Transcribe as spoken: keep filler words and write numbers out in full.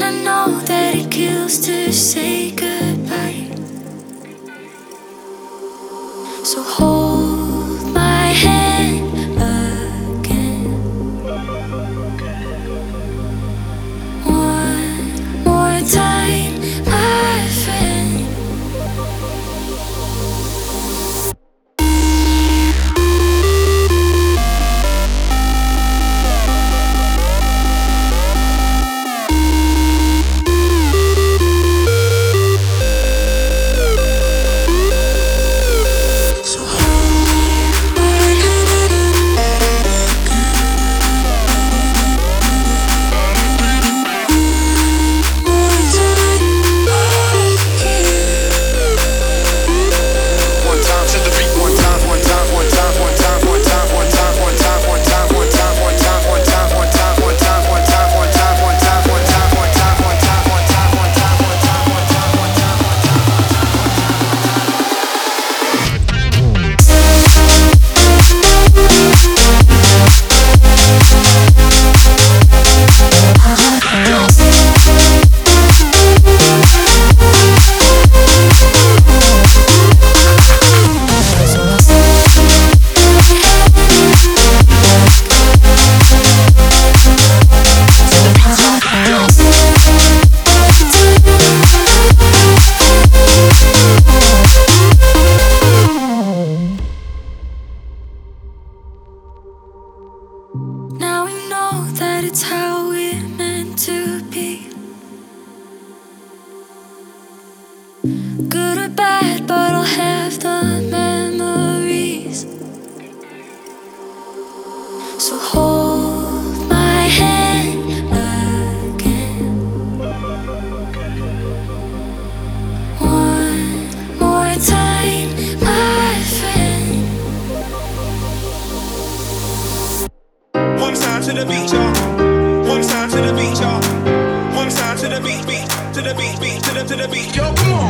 I know that it kills to say goodbye. So hold my hand again. One more time, my friend. Now we know that it's how we're meant to be. Good or bad, but I'll have the memories. So hold my hand again. One more time, my friend. One side to the beach, y'all. One side to the beach, y'all. One side to the beat, beat, to the beat, beat, to the to the beat. Yo, come on.